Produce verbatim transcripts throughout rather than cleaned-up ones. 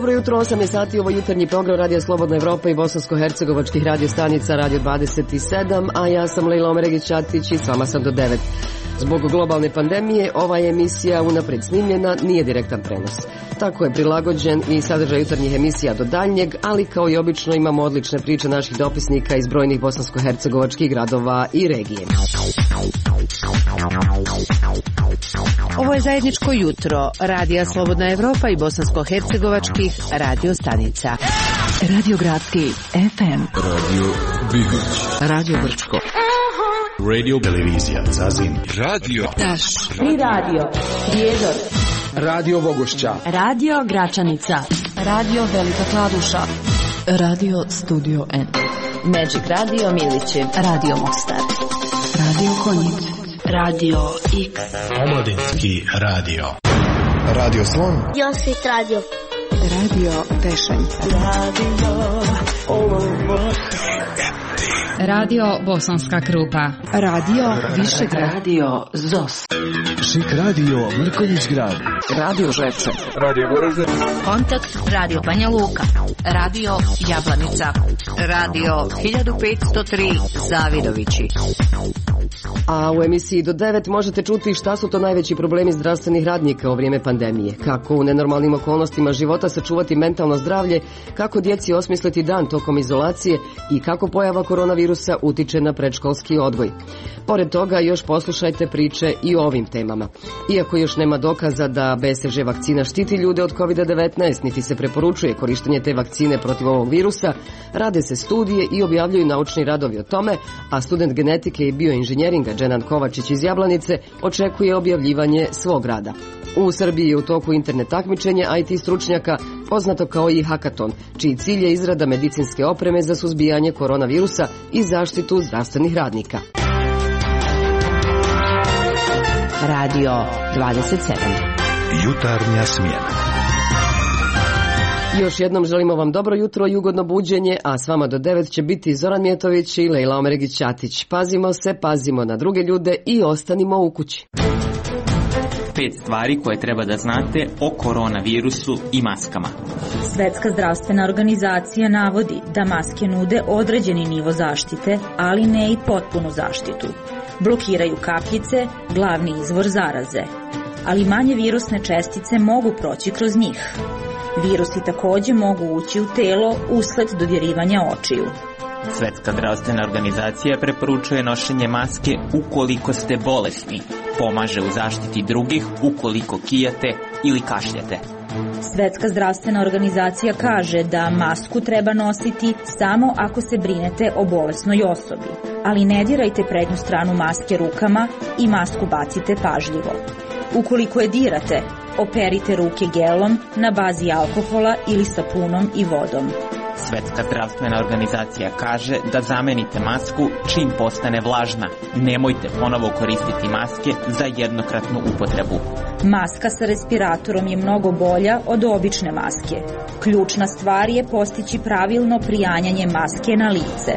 Dobro jutro, osam je sati, ovo jutarnji program Radio Slobodna Evropa i bosansko-hercegovačkih radio stanica Radio dvadeset sedam, a ja sam Lejla Omeregić-Atić i s vama sam do devet. Zbog globalne pandemije ova je emisija unapred snimljena, nije direktan prenos. Tako je prilagođen i sadržaj jutarnjih emisija do daljnjeg, ali kao i obično imamo odlične priče naših dopisnika iz brojnih bosansko-hercegovačkih gradova i regije. Ovo je zajedničko jutro Radija Slobodna Evropa i bosansko-hercegovačkih radio stanica. Radio Gradski F M, Radio Bibić, Radio Brčko, Radio Televizija Zazin, Radio Taš, Tri radio Prijedor, Radio Vogošća, Radio Gračanica, Radio Velika Kladuša, Radio Studio N, Magic Radio Milići, Radio Mostar, Radio Konjic, Radio X, Omladinski radio, Radio Slon, Josit Radio, Radio Tešanj, Radio Olovo, Radio Bosanska Krupa, Radio Višegrad, Radio Zos, Šik Radio Mrkonjić Grad, Radio Žepče, Radio Goražde, Kontakt Radio Banja Luka, Radio Jablanica, Radio hiljadu petsto tri Zavidovići. A u emisiji do devet možete čuti šta su to najveći problemi zdravstvenih radnika u vrijeme pandemije, kako u nenormalnim okolnostima života sačuvati mentalno zdravlje, kako djeci osmisliti dan tokom izolacije i kako pojava koronavirusa utiče na predškolski odgoj. Pored toga još poslušajte priče i o ovim temama. Iako još nema dokaza da B C G vakcina štiti ljude od kovid devetnaest, niti se preporučuje korištenje te vakcine protiv ovog virusa, rade se studije i objavljuju naučni radovi o tome, a student genetike i bioinženjeringa Dženan Kovačić iz Jablanice očekuje objavljivanje svog rada. U Srbiji je u toku internet takmičenje I T stručnjaka poznato kao i hakaton, čiji cilj je izrada medicinske opreme za suzbijanje koronavirusa i zaštitu zdravstvenih radnika. Radio dvadeset sedam, jutarnja smjena. Još jednom želimo vam dobro jutro i ugodno buđenje, a s vama do devet će biti Zoran Mijetović i Lejla Omeregić-Atić. Pazimo se, pazimo na druge ljude i ostanimo u kući. Pet stvari koje treba da znate o koronavirusu i maskama. Svetska zdravstvena organizacija navodi da maske nude određeni nivo zaštite, ali ne i potpunu zaštitu. Blokiraju kapljice, glavni izvor zaraze. Ali manje virusne čestice mogu proći kroz njih. Virusi također mogu ući u telo usled dodirivanja očiju. Svetska zdravstvena organizacija preporučuje nošenje maske ukoliko ste bolesni. Pomaže u zaštiti drugih ukoliko kijate ili kašljete. Svetska zdravstvena organizacija kaže da masku treba nositi samo ako se brinete o bolesnoj osobi, ali ne dirajte prednju stranu maske rukama i masku bacite pažljivo. Ukoliko je dirate, operite ruke gelom na bazi alkohola ili sapunom i vodom. Svetska zdravstvena organizacija kaže da zamenite masku čim postane vlažna. Nemojte ponovo koristiti maske za jednokratnu upotrebu. Maska sa respiratorom je mnogo bolja od obične maske. Ključna stvar je postići pravilno prijanjanje maske na lice.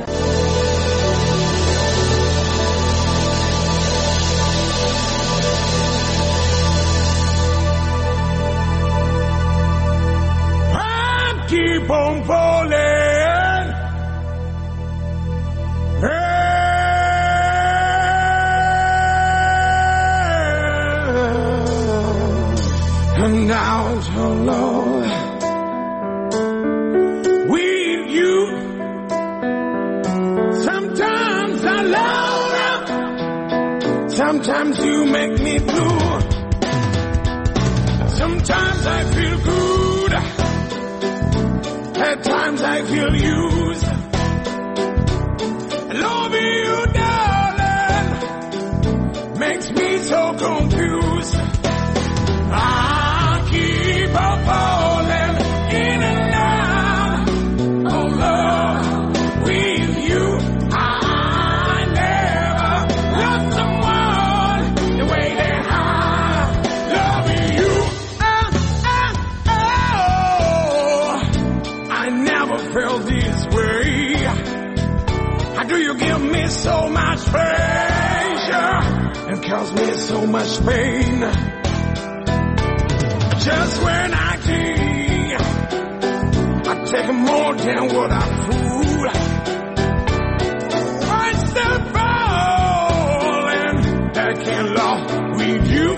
Keep on falling, and down so low with you. Sometimes I love you, sometimes you make me blue. Sometimes I feel good, at times I feel used. Loving you, darling, makes me so confused. I keep on falling in and out of love with you. I never loved someone the way that I love you. Oh, oh, oh. I never felt this way. How do you give me so much pleasure and cause me so much pain? Just when I think take more than what I fool. I'm still falling back in love with you.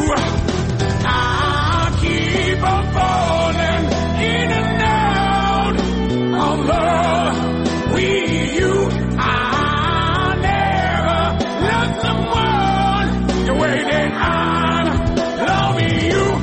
I keep on falling in and out of love with you. I never loved someone the way that I'm loving you.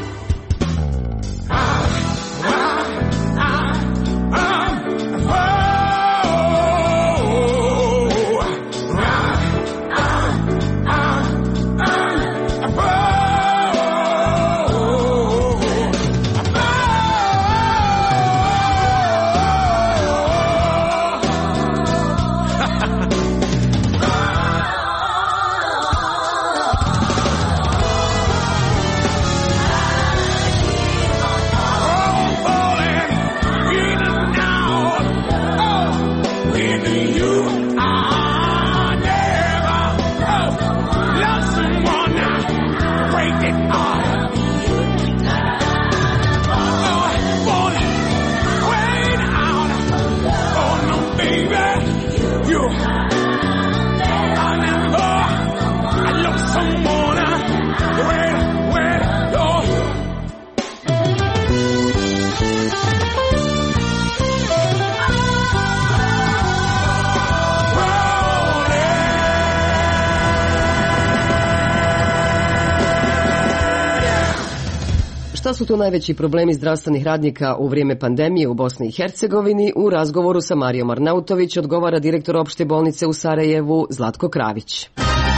Šta su to najveći problemi zdravstvenih radnika u vrijeme pandemije u Bosni i Hercegovini? U razgovoru sa Marijom Arnautović odgovara direktor opšte bolnice u Sarajevu Zlatko Kravić.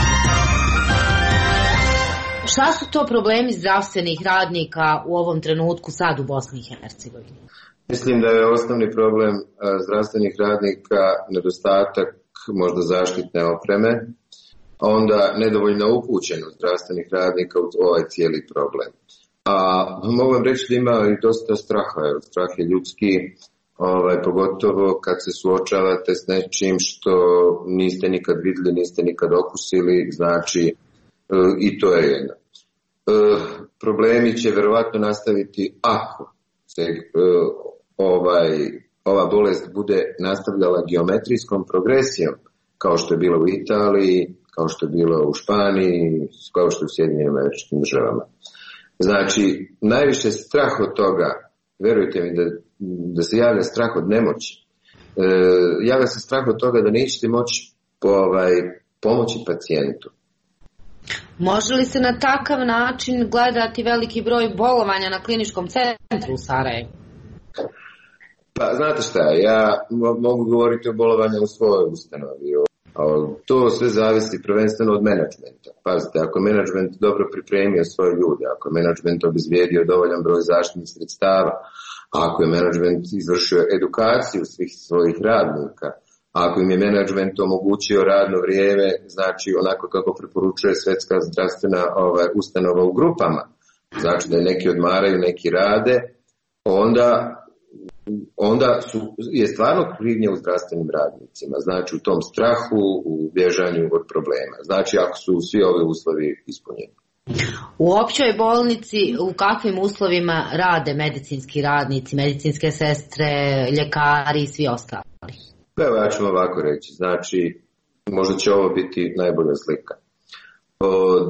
Šta su to problemi zdravstvenih radnika u ovom trenutku sad u Bosni i Hercegovini? Mislim da je osnovni problem zdravstvenih radnika nedostatak možda zaštitne opreme, a onda nedovoljna upućenost zdravstvenih radnika u ovaj cijeli problem. A mogu vam reći da ima i dosta straha, jer strah je ljudski, ovaj, pogotovo kad se suočavate s nečim što niste nikad vidjeli, niste nikad okusili, znači i to je jedno. Problemi će verovatno nastaviti ako se ovaj, ova bolest bude nastavljala geometrijskom progresijom, kao što je bilo u Italiji, kao što je bilo u Španiji, kao što je u Sjedinjenim Američkim Državama. Znači, najviše strah od toga, verujte mi da, da se javlja strah od nemoći. E, javlja se strah od toga da nećete moći po, ovaj, pomoći pacijentu. Može li se na takav način gledati veliki broj bolovanja na kliničkom centru u Sarajevu? Pa, znate šta, ja mogu govoriti o bolovanju u svojoj ustanovi. To sve zavisi prvenstveno od menadžmenta. Pazite, ako je menadžment dobro pripremio svoje ljude, ako je menadžment obezbijedio dovoljan broj zaštitnih sredstava, ako je menadžment izvršio edukaciju svih svojih radnika, ako im je menadžment omogućio radno vrijeme, znači onako kako preporučuje Svjetska zdravstvena ovaj, ustanova u grupama, znači da neki odmaraju, neki rade, onda onda su, je stvarno krivnja u zdravstvenim radnicima, znači u tom strahu, u bježanju od problema, znači ako su svi ovi uslovi ispunjeni. U općoj bolnici u kakvim uslovima rade medicinski radnici, medicinske sestre, ljekari i svi ostali? Evo ja ću ovako reći, znači možda će ovo biti najbolja slika. Od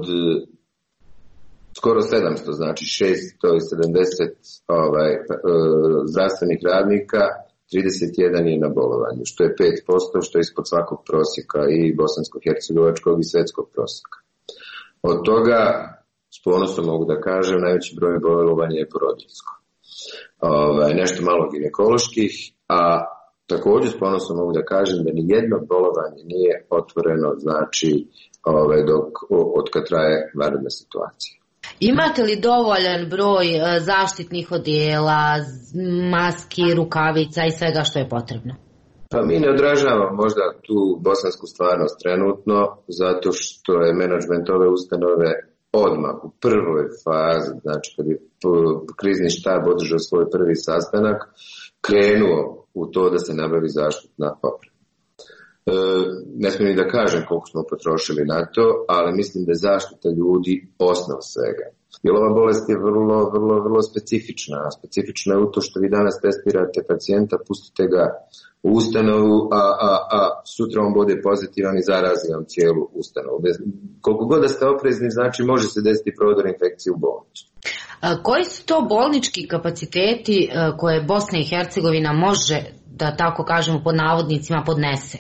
skoro sedamsto, znači šesto sedamdeset ovaj, zdravstvenih radnika, trideset jedan je na bolovanju, što je pet posto, što je ispod svakog prosjeka i bosansko-hercegovačkog i svjetskog prosjeka. Od toga, s ponosom mogu da kažem, najveći broj bolovanja je porodiljsko. Ovaj, nešto malo ginekoloških, a također s ponosom mogu da kažem da ni jedno bolovanje nije otvoreno, znači ovaj, dok, od kad traje vanredna situacija. Imate li dovoljan broj zaštitnih odijela, maski, rukavica i svega što je potrebno? Pa mi ne odražavamo možda tu bosansku stvarnost trenutno, zato što je menadžment ove ustanove odmah u prvoj fazi, znači kad je krizni štab održao svoj prvi sastanak, krenuo u to da se nabavi zaštitna oprema. ne smijem ni da kažem koliko smo potrošili na to, ali mislim da je zaštita ljudi osnov svega. Jer ova bolest je vrlo, vrlo, vrlo specifična. Specifična je u to što vi danas testirate pacijenta, pustite ga u ustanovu, a, a, a sutra on bude pozitivan i zarazi vam cijelu ustanovu. Bez, koliko god da ste oprezni, znači može se desiti prodor infekcije u bolnicu. A koji su to bolnički kapaciteti koje Bosna i Hercegovina može, da tako kažemo pod navodnicima, podnese?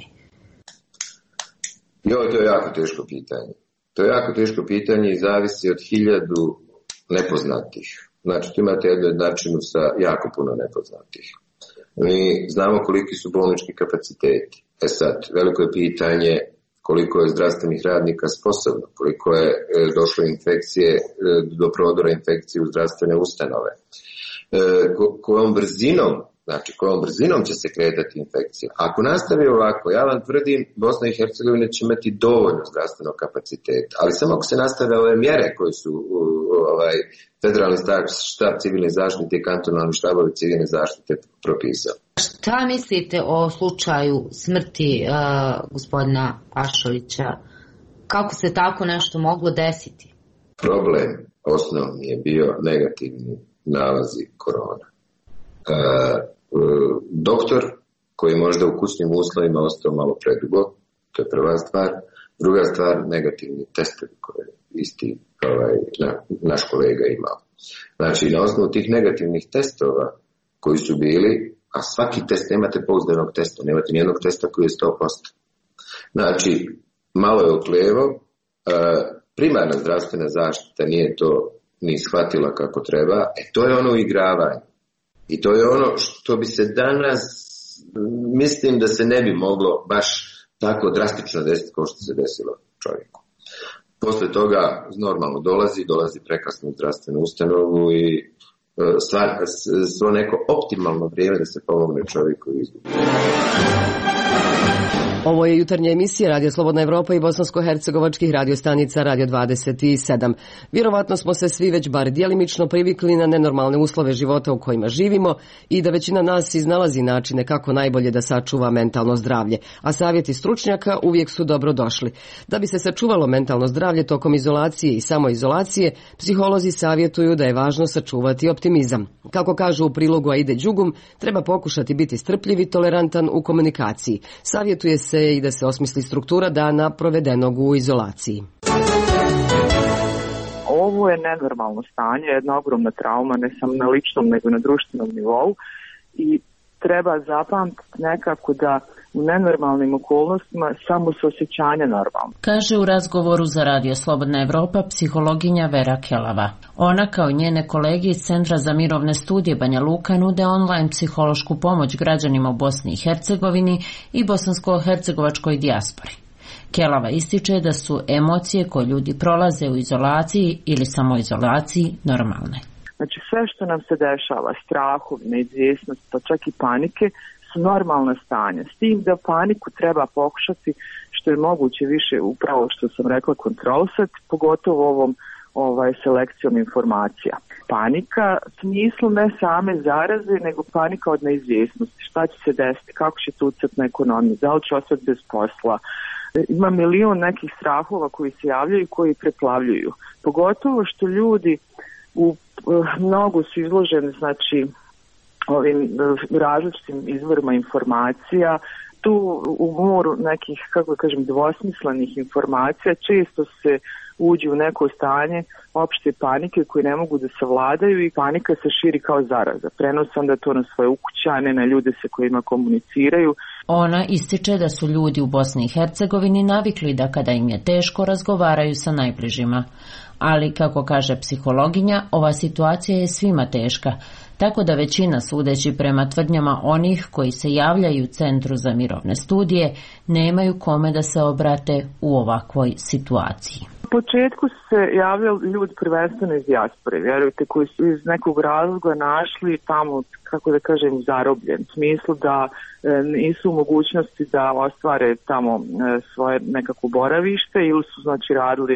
Jo, to je jako teško pitanje. To je jako teško pitanje i zavisi od hiljadu nepoznatih. Znači, tu imate jednu jednačinu sa jako puno nepoznatih. Mi znamo koliki su bolnički kapaciteti. E sad, veliko je pitanje koliko je zdravstvenih radnika sposobno, koliko je došlo infekcije, do prodora infekcije u zdravstvene ustanove. Ko, kojom brzinom, znači kojom brzinom će se kretati infekcija. Ako nastavi ovako, ja vam tvrdim, Bosna i Hercegovina će imati dovoljno zdravstvenog kapaciteta, ali samo ako se nastave ove mjere koje su ovaj, federalni štab civilne zaštite i kantonalni štabovi civilne zaštite propisali. Šta mislite o slučaju smrti uh, gospodina Pašovića? Kako se tako nešto moglo desiti? Problem osnovni je bio negativni nalazi korona. Uh, uh, doktor koji možda u kućnim uslovima ostao malo predugo, to je prva stvar. Druga stvar, negativni testovi koje isti ovaj, na, naš kolega imao. Znači, na osnovu tih negativnih testova koji su bili, a svaki test, nemate pouzdanog testa, nemate nijednog testa koji je sto posto. Znači, malo je oklevo, uh, primarna zdravstvena zaštita nije to ni shvatila kako treba, e to je ono igravanje. I to je ono što bi se danas, mislim da se ne bi moglo baš tako drastično desiti kao što se desilo čovjeku. Posle toga normalno dolazi, dolazi prekasno u zdravstvenu ustanovu i stvar, svo neko optimalno vrijeme da se pomogne čovjeku izgubi. Ovo je jutarnja emisija Radio Slobodna Evropa i bosansko-hercegovačkih radiostanica Radio dvadeset sedam. Vjerovatno smo se svi već bar djelimično privikli na nenormalne uslove života u kojima živimo i da većina nas iznalazi načine kako najbolje da sačuva mentalno zdravlje, a savjeti stručnjaka uvijek su dobro došli. Da bi se sačuvalo mentalno zdravlje tokom izolacije i samoizolacije, psiholozi savjetuju da je važno sačuvati optimizam. Kako kažu u prilogu Aide Đugum, treba pokušati biti strpljiv i tolerantan u komunikaciji. Savjetuje se i da se osmisli struktura dana provedenog u izolaciji. Ovo je nenormalno stanje, jedna ogromna trauma, ne samo na ličnom nego na društvenom nivou i treba zapamtiti nekako da u nenormalnim okolnostima samo su osjećanja normalno. Kaže u razgovoru za Radio Slobodna Evropa psihologinja Vera Kelava. Ona kao njene kolege iz Centra za mirovne studije Banja Luka nude online psihološku pomoć građanima u Bosni i Hercegovini i bosansko-hercegovačkoj dijaspori. Kelava ističe da su emocije koje ljudi prolaze u izolaciji ili samoizolaciji normalne. Znači sve što nam se dešava, strahov, neizvjesnost, pa čak i panike, su normalna stanja. S tim da paniku treba pokušati što je moguće više, upravo što sam rekla, kontrolisati, pogotovo ovom ovaj, selekcijom informacija. Panika u smislu ne same zaraze, nego panika od neizvjesnosti. Šta će se desiti, kako će tucati na ekonomiju, da li će ostati bez posla. Ima milion nekih strahova koji se javljaju i koji preplavljuju. Pogotovo što ljudi u mnogo su izloženi, znači, ovim različitim izvorima informacija, tu u moru nekih, kako kažem, dvosmislenih informacija, često se uđe u neko stanje opšte panike koje ne mogu da savladaju i panika se širi kao zaraza. Prenose onda to na svoje ukućane, na ljude sa kojima komuniciraju. Ona ističe da su ljudi u Bosni i Hercegovini navikli da kada im je teško razgovaraju sa najbližima. Ali, kako kaže psihologinja, ova situacija je svima teška, tako da većina, sudeći prema tvrdnjama onih koji se javljaju u Centru za mirovne studije, nemaju kome da se obrate u ovakvoj situaciji. U početku su se javljali ljudi prvenstveno iz dijaspore, vjerujte, koji su iz nekog razloga našli tamo, kako da kažem, zarobljen. U smislu da e, nisu u mogućnosti da ostvare tamo e, svoje nekako boravište ili su, znači, radili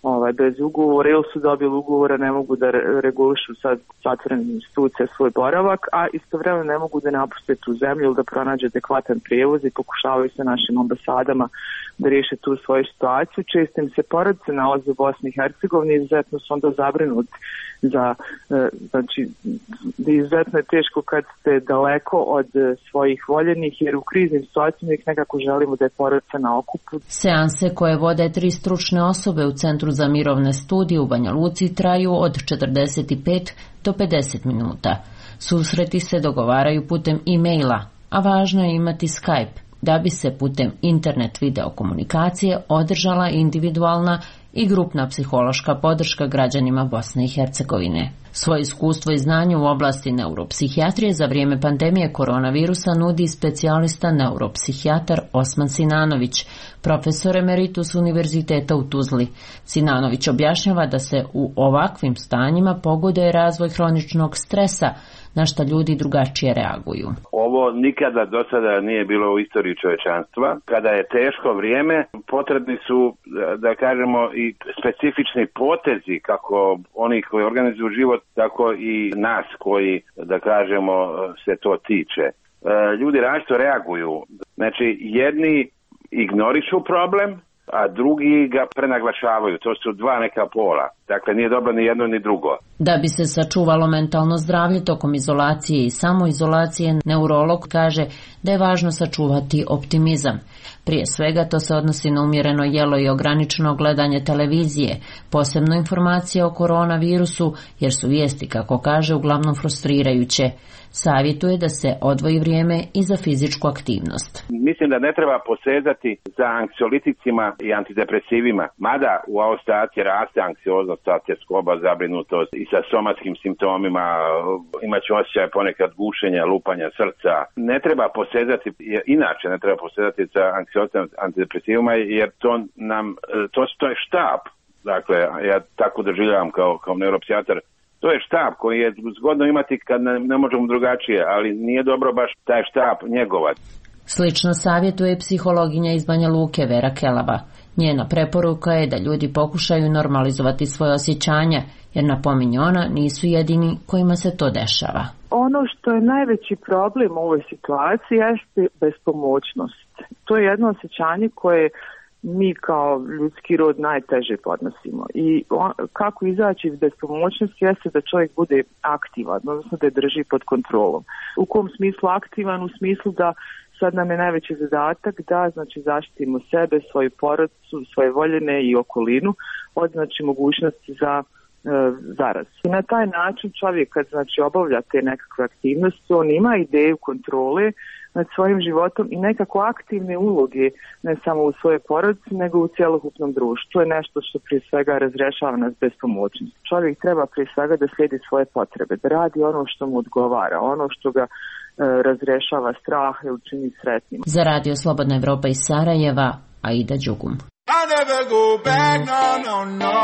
ovaj, bez ugovora ili su dobili ugovora, ne mogu da regulišu sad zatvorenim institucija svoj boravak, a istovremeno ne mogu da napuste tu zemlju ili da pronađe adekvatan prijevoz i pokušavaju sa našim ambasadama da riješe tu svoju situaciju. Često im se porodice nalaze u Bosni i Hercegovini, izuzetno su onda zabrinuti za, znači, izuzetno je teško kad ste daleko od svojih voljenih, jer u kriznim situacijama ih nekako želimo da je porodica na okupu. Seanse koje vode tri stručne osobe u Centru za mirovne studije u Banja Luci traju od četrdeset pet do pedeset minuta. Susreti se dogovaraju putem e-maila, a važno je imati Skype, da bi se putem internet video komunikacije održala individualna i grupna psihološka podrška građanima Bosne i Hercegovine. Svoje iskustvo i znanje u oblasti neuropsihijatrije za vrijeme pandemije koronavirusa nudi specijalista neuropsihijatar Osman Sinanović, profesor emeritus Univerziteta u Tuzli. Sinanović objašnjava da se u ovakvim stanjima pogoduje razvoj hroničnog stresa, na što ljudi drugačije reaguju. Ovo nikada do sada nije bilo u istoriji čovječanstva. Kada je teško vrijeme, potrebni su, da kažemo, i specifični potezi, kako oni koji organizuju život, tako i nas koji, da kažemo, se to tiče. Ljudi različito reaguju. Znači, jedni ignorišu problem, a drugi ga prenaglašavaju. To su dva neka pola. Dakle, nije dobro ni jedno ni drugo. Da bi se sačuvalo mentalno zdravlje tokom izolacije i samoizolacije, neurolog kaže da je važno sačuvati optimizam. Prije svega to se odnosi na umjereno jelo i ograničeno gledanje televizije, posebno informacije o koronavirusu, jer su vijesti, kako kaže, uglavnom frustrirajuće. Savjetuje da se odvoji vrijeme i za fizičku aktivnost. Mislim da ne treba posezati za anksioliticima i antidepresivima, mada u ovoj situaciji raste anksioznost, tjeskoba, zabrinutost i sa somatskim simptomima, imaće osjećaj ponekad gušenja, lupanja srca. Ne treba posezati, inače ne treba posezati za anksioznostima, antidepresivima, jer to nam, to, to je štab. Dakle, ja tako doživljavam kao, kao neuropsihijatar. To je štab koji je zgodno imati kad ne, ne možemo drugačije, ali nije dobro baš taj štab njegovati. Slično savjetuje psihologinja iz Banja Luke Vera Kelava. Njena preporuka je da ljudi pokušaju normalizovati svoje osjećanja, jer, napominje ona, nisu jedini kojima se to dešava. Ono što je najveći problem u ovoj situaciji jeste bespomoćnost. To je jedno osjećanje koje mi kao ljudski rod najteže podnosimo. I on, kako izaći iz bespomoćnosti jeste da čovjek bude aktivan, odnosno da je drži pod kontrolom. U kom smislu aktivan? U smislu da sad nam je najveći zadatak da, znači, zaštitimo sebe, svoju porodicu, svoje voljene i okolinu od, znači, mogućnosti za e, zaraz. I na taj način čovjek kad, znači, obavlja te nekakve aktivnosti, on ima ideju kontrole nad svojim životom i nekako aktivne uloge, ne samo u svojoj porodici, nego u cjelokupnom društvu. To je nešto što prije svega razrješava nas bespomoćnost. Čovjek treba prije svega da slijedi svoje potrebe, da radi ono što mu odgovara, ono što ga e, razrješava strah i učini sretnim. Za Radio Slobodna Evropa iz Sarajeva, Aida Đugum. I never go back, no, no, no.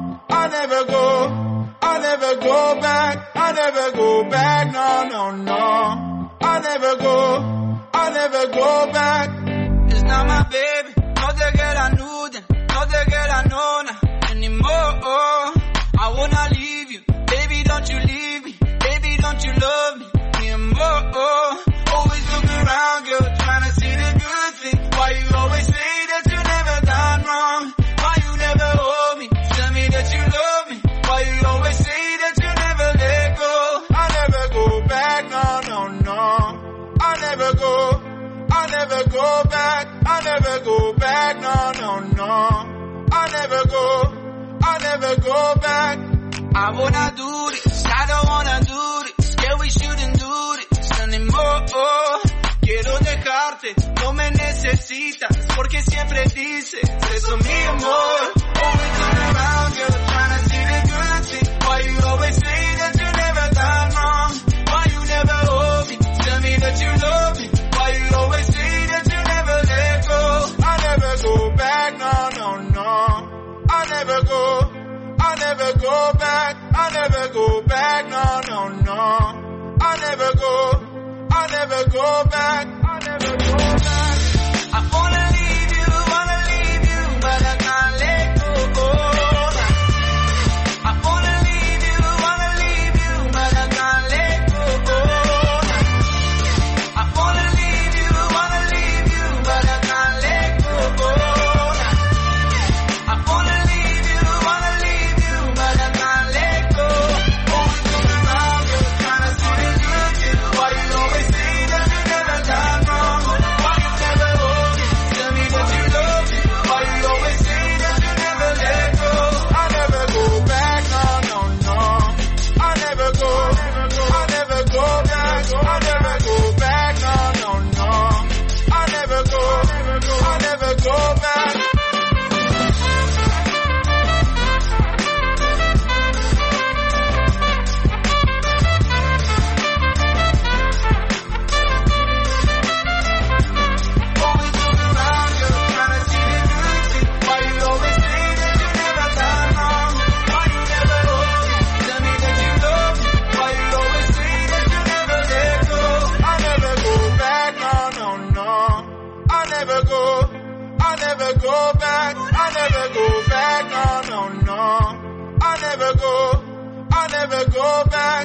I never go, I never go back, I never go back, no, no, no. I never go, I never go back. It's not my baby, no te girl I knew then, no te girl I know now anymore. I wanna leave you, baby don't you leave me, baby don't you love me anymore. Always look around, girl, trying to see the good thing. Why you always say that you never done wrong? Why you never hold me? Tell me that you love me. Why you always say that you never let go? I never go back, no, no, no. I never go, I never go back. I never go back, no, no, no. I never go, I never go back. I wanna do this, I don't wanna do this. Yeah, we shouldn't do this anymore. Quiero dejarte, no me necesitas, porque siempre dices, eso mi amor. Always turn around, girl, trying to see the good thing. Why you always say that you never done wrong? Why you never hold me? Tell me that you love me. Why you always say that you never let go? I never go back, no, no, no. I never go, I never go back. I never go back, no, no, no. I never go, I never go back. I never go back. I wanna leave you, wanna leave you, but I can't let go. never go back, I never go back, no, no, no. I never go, I never go back.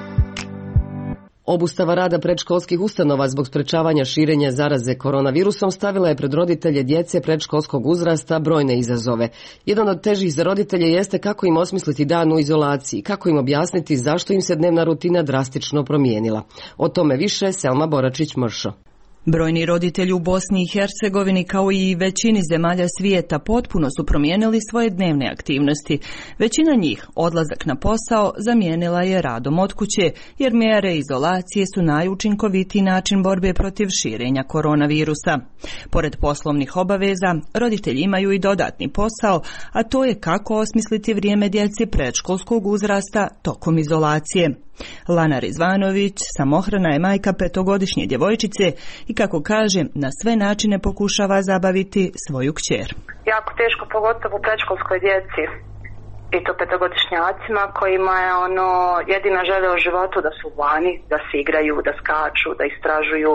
Obustava rada predškolskih ustanova zbog sprečavanja širenja zaraze koronavirusom stavila je pred roditelje djece predškolskog uzrasta brojne izazove. Jedan od težih za roditelje jeste kako im osmisliti dan u izolaciji, kako im objasniti zašto im se dnevna rutina drastično promijenila. O tome više Selma Boračić-Mršo. Brojni roditelji u Bosni i Hercegovini kao i većini zemalja svijeta potpuno su promijenili svoje dnevne aktivnosti. Većina njih odlazak na posao zamijenila je radom od kuće, jer mjere izolacije su najučinkovitiji način borbe protiv širenja koronavirusa. Pored poslovnih obaveza, roditelji imaju i dodatni posao, a to je kako osmisliti vrijeme djeci predškolskog uzrasta tokom izolacije. Lana Rizvanović, samohrana je majka petogodišnje djevojčice i kako kaže, na sve načine pokušava zabaviti svoju kćer. Jako teško, pogotovo u predškolskoj djeci i to petogodišnjacima kojima je ono jedina želja u životu da su vani, da se igraju, da skaču, da istražuju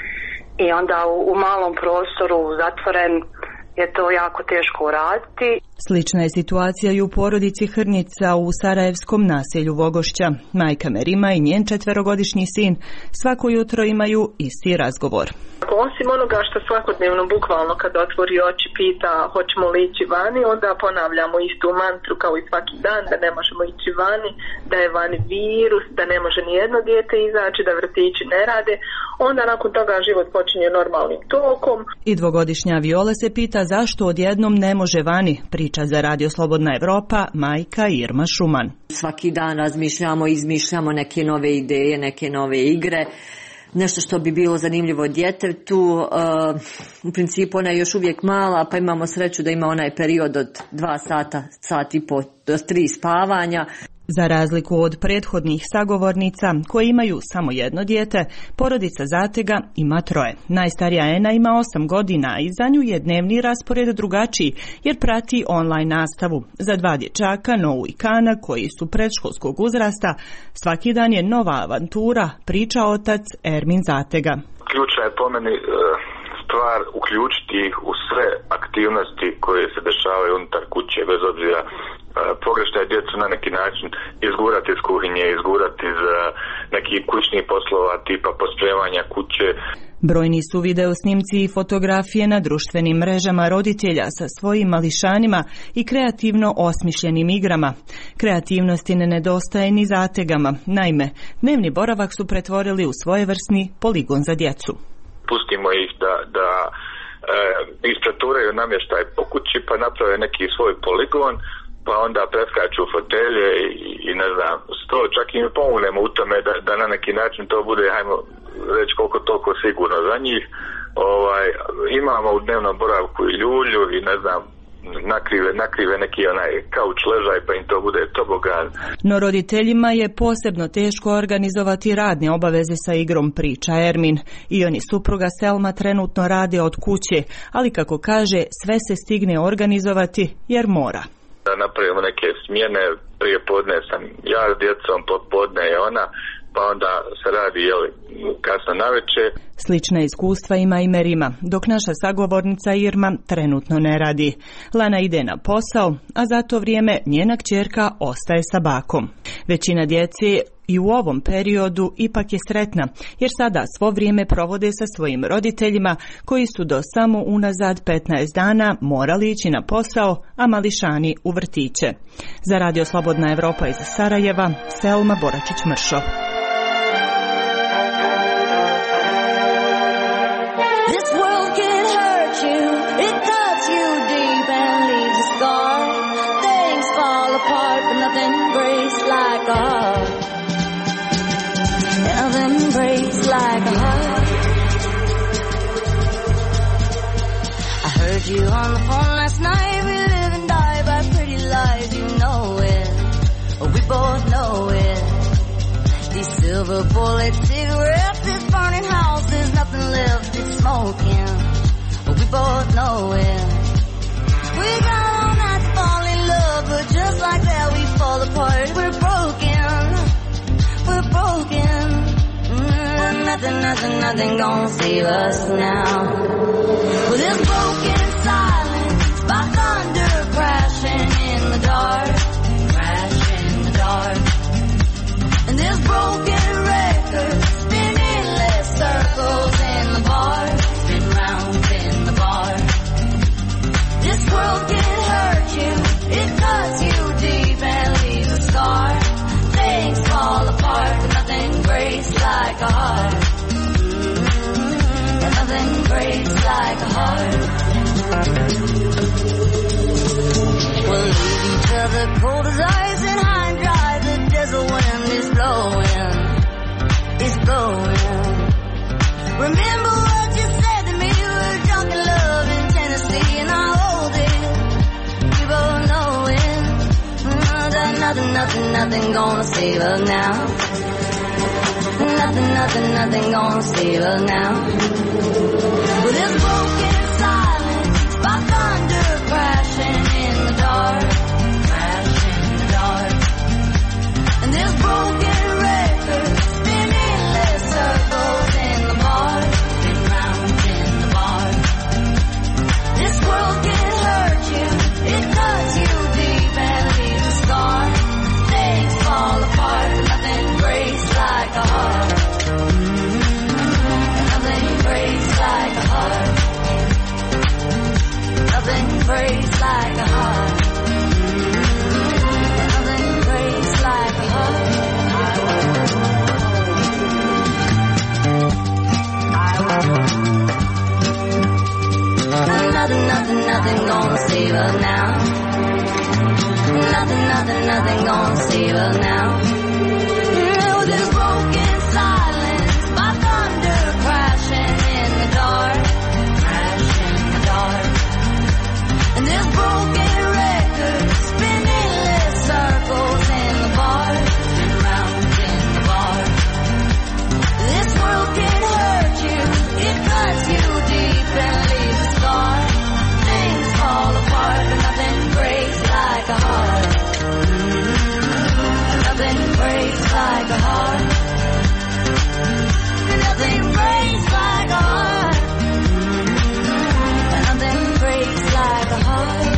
i onda u, u malom prostoru zatvoren je to jako teško uraditi. Slična je situacija i u porodici Hrnica u sarajevskom naselju Vogošća. Majka Merima i njen četverogodišnji sin svako jutro imaju isti razgovor. Osim onoga što svakodnevno bukvalno kad otvori oči pita hoćemo li ići vani, onda ponavljamo istu mantru kao i svaki dan da ne možemo ići vani, da je vani virus, da ne može ni jedno dijete izaći, da vrtići ne rade. Onda nakon toga život počinje normalnim tokom. I dvogodišnja Viola se pita zašto odjednom ne može vani, priča za Radio Slobodna Evropa majka Irma Šuman. Svaki dan razmišljamo, izmišljamo neke nove ideje, neke nove igre. Nešto što bi bilo zanimljivo djetetu. U principu ona je još uvijek mala, pa imamo sreću da ima onaj period od dva sata, sat i po, do tri spavanja. Za razliku od prethodnih sagovornica koje imaju samo jedno dijete, porodica Zatega ima troje. Najstarija Ena ima osam godina i za nju je dnevni raspored drugačiji jer prati online nastavu. Za dva dječaka, Novu i Kana, koji su predškolskog uzrasta, svaki dan je nova avantura, priča otac Ermin Zatega. Ključna je po meni stvar uključiti ih u sve aktivnosti koje se dešavaju unutar kuće, bez obzira pogreštaj djecu na neki način izgurati iz kuhinje, izgurati iz nekih kućnih poslova tipa pospremanja kuće. Brojni su video snimci i fotografije na društvenim mrežama roditelja sa svojim mališanima i kreativno osmišljenim igrama. Kreativnosti ne nedostaje ni Zategama. Naime, dnevni boravak su pretvorili u svojevrsni poligon za djecu. Pustimo ih da, da e, ispreturaju namještaj po kući pa naprave neki svoj poligon, pa onda preskaču fotelje i, i ne znam, sto, čak im pomognemo u tome da, da na neki način to bude, hajmo reći koliko toliko sigurno za njih. Ovaj, imamo u dnevnom boravku i ljulju i ne znam, nakrive, nakrive neki onaj kauč ležaj pa im to bude tobogan. No roditeljima je posebno teško organizovati radne obaveze sa igrom, priča Ermin. I on i supruga Selma trenutno rade od kuće, ali kako kaže, sve se stigne organizovati jer mora. Da napravimo neke smjene, prije podne sam ja s djecom, popodne je ona, pa onda se radi jeli, kasno navečer. Slična iskustva ima i Merima, dok naša sagovornica Irma trenutno ne radi. Lana ide na posao, a za to vrijeme njena kćerka ostaje sa bakom. Većina djece i u ovom periodu ipak je sretna, jer sada svo vrijeme provode sa svojim roditeljima koji su do samo unazad petnaest dana morali ići na posao, a mališani u vrtiće. Za Radio Slobodna Evropa iz Sarajeva, Selma Boračić-Mršo. Like a heart. I heard you on the phone last night. We live and die by pretty lies. You know it, we both know it. These silver bullet cigarettes, this burning house, there's nothing left, it's smoking. We both know it. We got all night to fall in love, but just like that we fall apart. We're broken, we're broken. Mm, nothing, nothing, nothing gonna save us now. With this broken silence like a heart. And nothing breaks like a heart. We'll leave each other cold as ice and high and dry. The desert wind is blowing, is blowing. Remember what you said to me, we were drunk in love in Tennessee, and I hold it, we both know it, uh, that nothing, nothing, nothing gonna save us now. Nothing, nothing, nothing gonna save us now. With this broken silence, by thunder crashing in the dark, crashing in the dark, and this broken record spinning endless circles in the bar, spin round in the bar. This world can hurt you, it cuts you deep and leaves a scar. Things fall apart, but nothing breaks like a heart. Nothing breaks like a heart. Nothing breaks like a heart. Nothing breaks like a heart. Nothing, nothing, nothing gonna save us now. Nothing, nothing, nothing gonna save us now. With this broken silence, by thunder crashing in the dark, crashing in the dark, and this broken record spinning endless circles in the bar, spin round in the bar. This world can hurt you, it cuts you deep and leaves a scar. Things fall apart, but nothing breaks like a heart. Nothing breaks like a heart. Nothing breaks like a heart. Nothing breaks like a heart.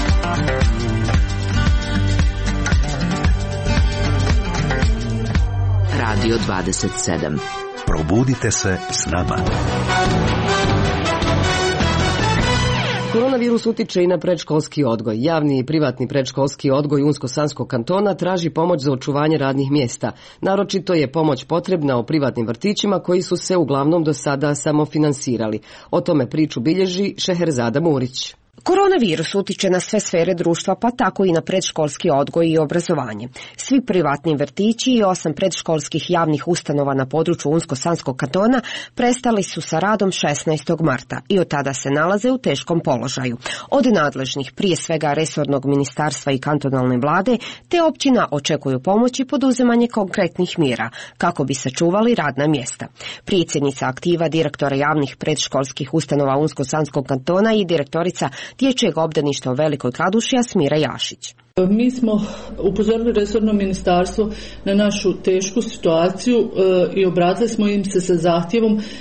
Radio dvadeset sedam. Probudite se s nama. Koronavirus utiče i na predškolski odgoj. Javni i privatni predškolski odgoj Unsko-Sanskog kantona traži pomoć za očuvanje radnih mjesta. Naročito je pomoć potrebna u privatnim vrtićima koji su se uglavnom do sada samofinansirali. O tome priču bilježi Šeherzada Murić. Koronavirus utiče na sve sfere društva, pa tako i na predškolski odgoj i obrazovanje. Svi privatni vrtići i osam predškolskih javnih ustanova na području Unsko-Sanskog kantona prestali su sa radom šesnaestog marta i od tada se nalaze u teškom položaju. Od nadležnih, prije svega resornog ministarstva i kantonalne vlade, te općina očekuju pomoć i poduzimanje konkretnih mjera kako bi sačuvali radna mjesta. Predsjednica aktiva direktora javnih predškolskih ustanova Unsko-Sanskog kantona i direktorica dječjeg obdaništa u Velikoj Kladuši Asmira Jašić. Mi smo upozorili resorno ministarstvo na našu tešku situaciju e, i obratili smo im se sa zahtjevom e,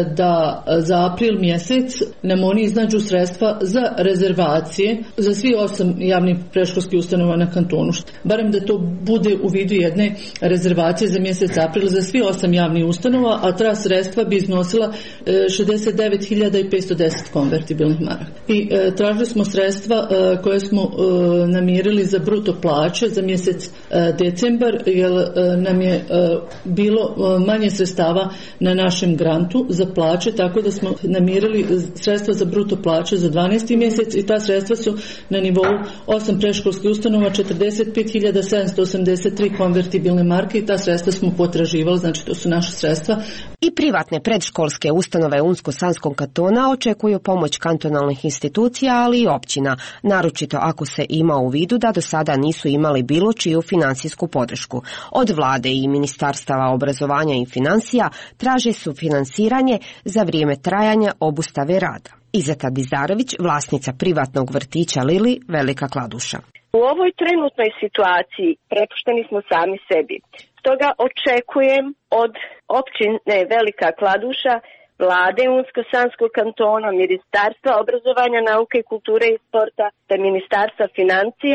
da za april mjesec nam oni iznađu sredstva za rezervacije za svi osam javnih predškolskih ustanova na kantonu. Barem da to bude u vidu jedne rezervacije za mjesec april za svi osam javnih ustanova, a ta sredstva bi iznosila e, šezdeset devet hiljada petsto deset konvertibilnih maraka. I e, tražili smo sredstva e, koje smo e, namirili za bruto plaće za mjesec e, decembar, jer e, nam je e, bilo e, manje sredstava na našem grantu za plaće, tako da smo namirili sredstva za bruto plaće za dvanaesti mjesec i ta sredstva su na nivou osam predškolskih ustanova četrdeset pet hiljada sedamsto osamdeset tri konvertibilne marke i ta sredstva smo potraživali, znači to su naše sredstva. I privatne predškolske ustanove Unsko-Sanskog kantona očekuju pomoć kantonalnih institucija, ali i općina, naročito ako se ima u vidu da do sada nisu imali bilo čiju financijsku podršku. Od vlade i ministarstava obrazovanja i financija traže su financiranje za vrijeme trajanja obustave rada. Izeta Dizarević, vlasnica privatnog vrtića Lili, Velika Kladuša. U ovoj trenutnoj situaciji prepušteni smo sami sebi. Stoga očekujem od općine Velika Kladuša, vlade Unsko-Sanskog kantona, Ministarstva obrazovanja, nauke, kulture i sporta te Ministarstva financija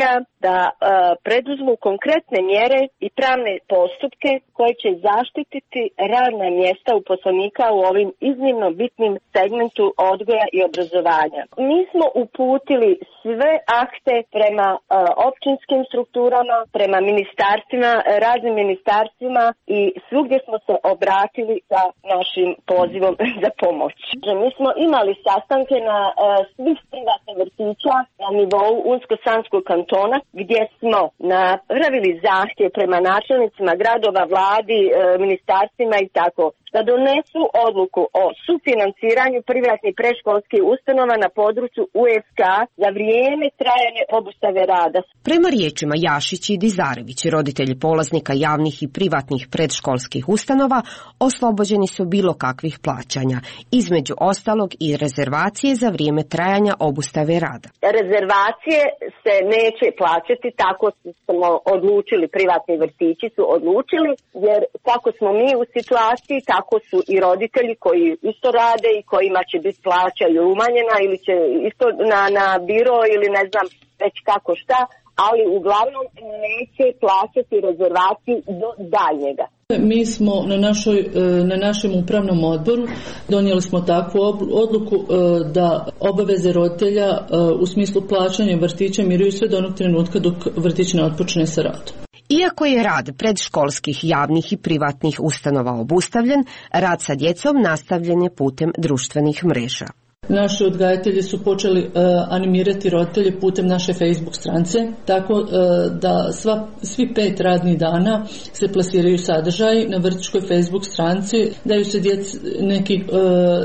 da uh, preduzmu konkretne mjere i pravne postupke koje će zaštititi radna mjesta uposlenika u ovim iznimno bitnim segmentu odgoja i obrazovanja. Mi smo uputili sve akte prema uh, općinskim strukturama, prema ministarstvima, raznim ministarstvima i svugdje smo se obratili sa našim pozivom za pomoć. Mi smo imali sastanke na uh, svih privatnih vrtića na nivou Unsko-Sanskog kantona gdje smo napravili zahtjev prema načelnicima gradova, vladi, uh, ministarstvima i tako da donesu odluku o sufinanciranju privatnih predškolskih ustanova na području U S K za vrijeme trajanja obustave rada. Prema riječima Jašić i Dizarević, roditelji polaznika javnih i privatnih predškolskih ustanova oslobođeni su bilo kakvih plaćanja, između ostalog i rezervacije za vrijeme trajanja obustave rada. Rezervacije se neće plaćati, tako smo odlučili, privatni vrtići su odlučili, jer kako smo mi u situaciji, tako su i roditelji koji isto rade i kojima će biti plaća ili umanjena ili će isto na, na biro ili ne znam već kako šta, ali uglavnom neće plaćati rezervaciju do daljnjega. Mi smo na, našoj, na našem upravnom odboru donijeli smo takvu odluku da obaveze roditelja u smislu plaćanja vrtića miruju sve do onog trenutka dok vrtić ne otpočne sa radom. Iako je rad predškolskih javnih i privatnih ustanova obustavljen, rad sa djecom nastavljen je putem društvenih mreža. Naši odgajatelji su počeli uh, animirati roditelje putem naše Facebook stranice, tako uh, da sva, svi pet radnih dana se plasiraju sadržaji na vrtićkoj Facebook stranici, daju se djeci neki uh,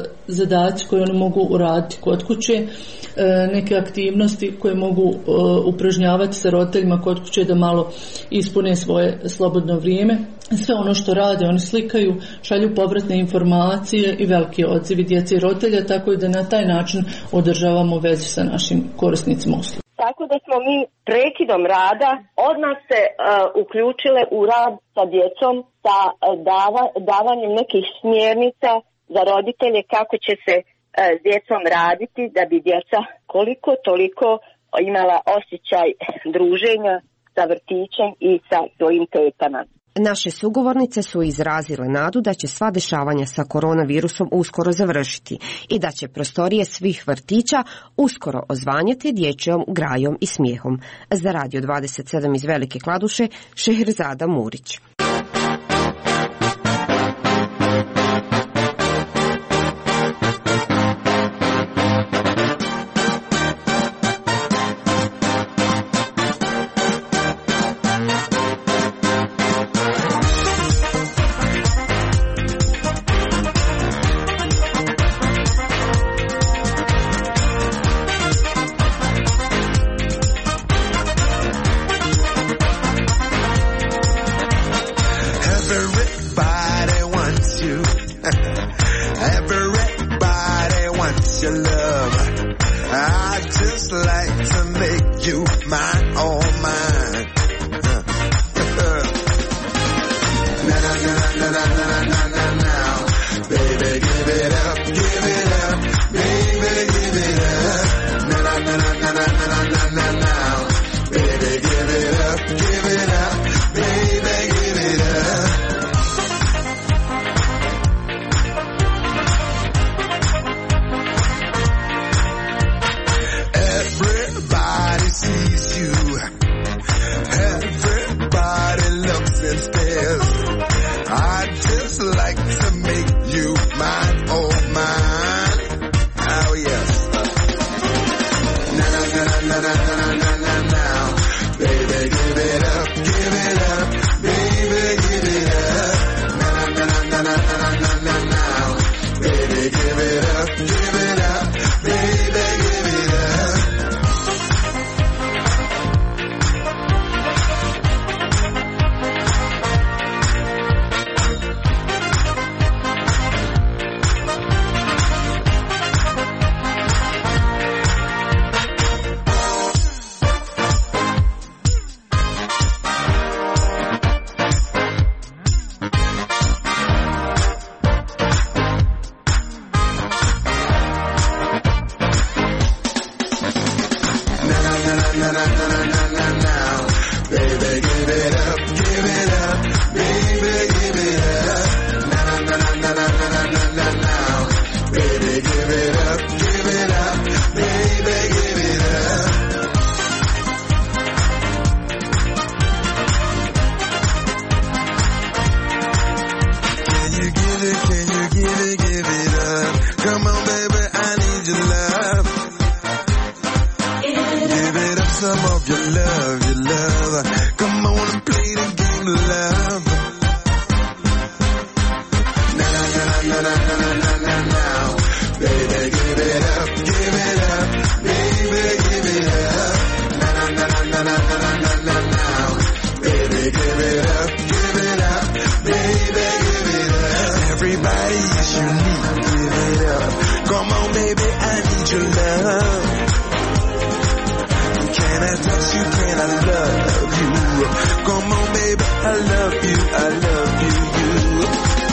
zadaci koje oni mogu uraditi kod kuće, uh, neke aktivnosti koje mogu uh, upražnjavati sa roditeljima kod kuće da malo ispune svoje slobodno vrijeme. Sve ono što rade, oni slikaju, šalju povratne informacije i veliki odzivi djece i roditelja, tako da na taj način održavamo vezu sa našim korisnicima usluga. Tako da smo mi prekidom rada odmah se uh, uključile u rad sa djecom, sa uh, dava, davanjem nekih smjernica za roditelje kako će se uh, s djecom raditi da bi djeca koliko toliko imala osjećaj druženja sa vrtićem i sa svojim tetama. Naše sugovornice su izrazile nadu da će sva dešavanja sa koronavirusom uskoro završiti i da će prostorije svih vrtića uskoro ozvanjati dječjom grajom i smijehom. Za Radio dvadeset sedam iz Velike Kladuše, Šehrzada Murić. na na na na na na now. give it up, give it up, baby, give it up. Na na na na na na na na na. Baby, give it up, give it up, baby, give it up. Can you give it, can you give it, give it up? Come on, baby, I need your love. Give it up some of your love, your love. Come on and play the game of love. Na na na na na na na na na. Baby, give it up, give it up, baby, give it up. Na na na na na na na na na. Baby, give it up, give it up, baby, give it up. Everybody is unique, give it up. Come on, baby, I need your love. Can I touch you? Can I love you? Come on, baby, I love you, I love you, you.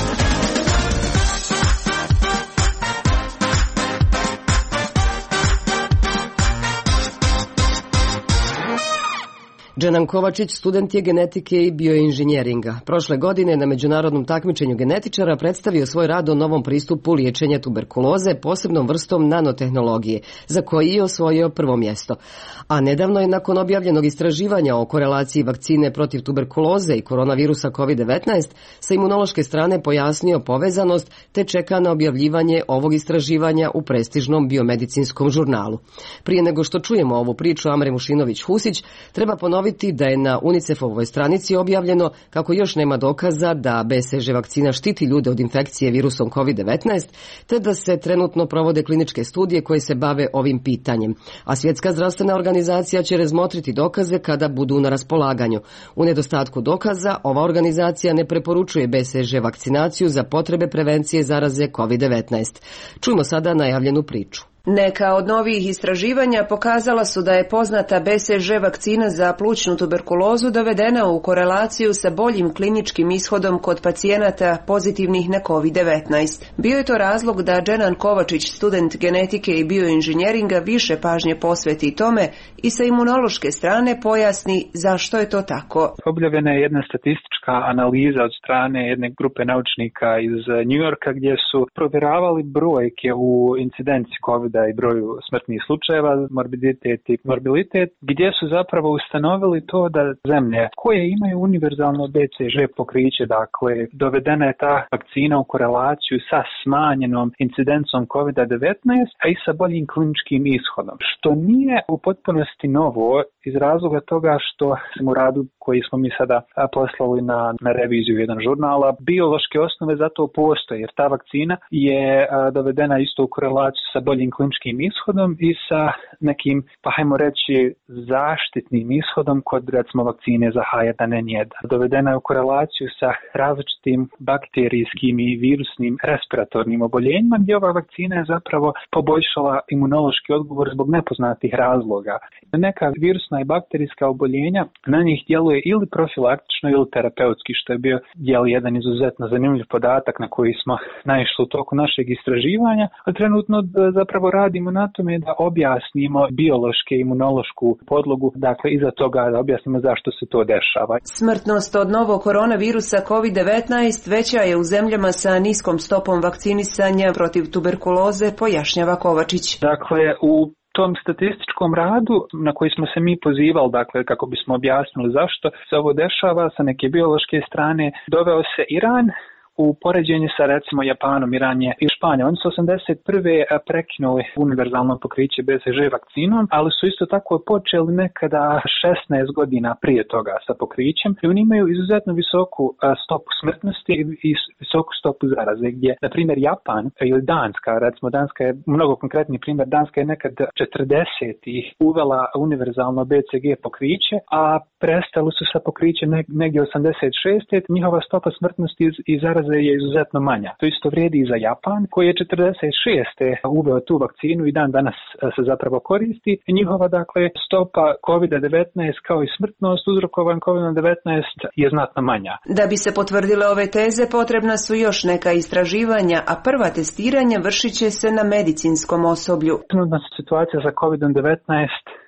Dženan Kovačić student je genetike i bioinženjeringa. Prošle godine na međunarodnom takmičenju genetičara predstavio svoj rad o novom pristupu liječenja tuberkuloze posebnom vrstom nanotehnologije, za koji je osvojio prvo mjesto. A nedavno je nakon objavljenog istraživanja o korelaciji vakcine protiv tuberkuloze i koronavirusa kovid devetnaest sa imunološke strane pojasnio povezanost te čeka na objavljivanje ovog istraživanja u prestižnom biomedicinskom žurnalu. Prije nego što čujemo ovu priču Amre Mušinović-Husić, treba ponoviti da je na UNICEF-ovoj stranici objavljeno kako još nema dokaza da B C G vakcina štiti ljude od infekcije virusom kovid devetnaest, te da se trenutno provode kliničke studije koje se bave ovim pitanjem. A Svjetska zdravstvena organizacija će razmotriti dokaze kada budu na raspolaganju. U nedostatku dokaza, ova organizacija ne preporučuje B C G vakcinaciju za potrebe prevencije zaraze kovid devetnaest. Čujmo sada najavljenu priču. Neka od novih istraživanja pokazala su da je poznata B C G vakcina za plućnu tuberkulozu dovedena u korelaciju sa boljim kliničkim ishodom kod pacijenata pozitivnih na kovid devetnaest. Bio je to razlog da Dženan Kovačić, student genetike i bioinženjeringa, više pažnje posveti tome i sa imunološke strane pojasni zašto je to tako. Objavljena je jedna statistička analiza od strane jedne grupe naučnika iz New Yorka gdje su provjeravali brojke u incidenciji COVID i broju smrtnih slučajeva, morbiditet i morbilitet, gdje su zapravo ustanovili to da zemlje koje imaju univerzalno B C G pokriće, dakle dovedena je ta vakcina u korelaciju sa smanjenom incidencom kovid devetnaest, a i sa boljim kliničkim ishodom, što nije u potpunosti novo iz razloga toga što sam u radu koji smo mi sada poslali na, na reviziju jedan žurnala, biološke osnove za to postoje, jer ta vakcina je dovedena isto u korelaciju sa boljim kliničkim ishodom i sa nekim, pa hajmo reći, zaštitnim ishodom kod, recimo, vakcine za H jedan N jedan. Dovedena je u korelaciju sa različitim bakterijskim i virusnim respiratornim oboljenjima, gdje ova vakcina je zapravo poboljšala imunološki odgovor zbog nepoznatih razloga. Neka virusna i bakterijska oboljenja, na njih djeluje ili profilaktično ili terapeutski, što je bio jel, jedan izuzetno zanimljiv podatak na koji smo naišli u toku našeg istraživanja, a trenutno zapravo radimo na tome da objasnimo biološke i imunološku podlogu, dakle iza toga da objasnimo zašto se to dešava. Smrtnost od novog koronavirusa kovid devetnaest veća je u zemljama sa niskom stopom vakcinisanja protiv tuberkuloze, pojašnjava Kovačić. Dakle, u tom statističkom radu na koji smo se mi pozivali, dakle kako bismo objasnili zašto se ovo dešava sa neke biološke strane, doveo se Iran u poređenju sa recimo Japanom, Iran je i Španija. Oni su osamdeset prve prekinuli univerzalno pokriće B C G vakcinom, ali su isto tako počeli nekada šesnaest godina prije toga sa pokrićem i oni imaju izuzetno visoku stopu smrtnosti i visoku stopu zaraze, gdje, na primjer, Japan ili Danska, recimo Danska je mnogo konkretni primjer, Danska je nekad četrdesetih uvela univerzalno B C G pokriće, a prestali su sa pokrićem negdje osamdeset šeste njihova stopa smrtnosti i zaraze je izuzetno manja. To isto vrijedi i za Japan, koji je četrdeset šeste uveo tu vakcinu i dan danas se zapravo koristi. Njihova, dakle, stopa kovid devetnaest kao i smrtnost uzrokovan kovid devetnaest je znatno manja. Da bi se potvrdile ove teze, potrebna su još neka istraživanja, a prva testiranja vršit će se na medicinskom osoblju. Trenutna situacija za kovid devetnaest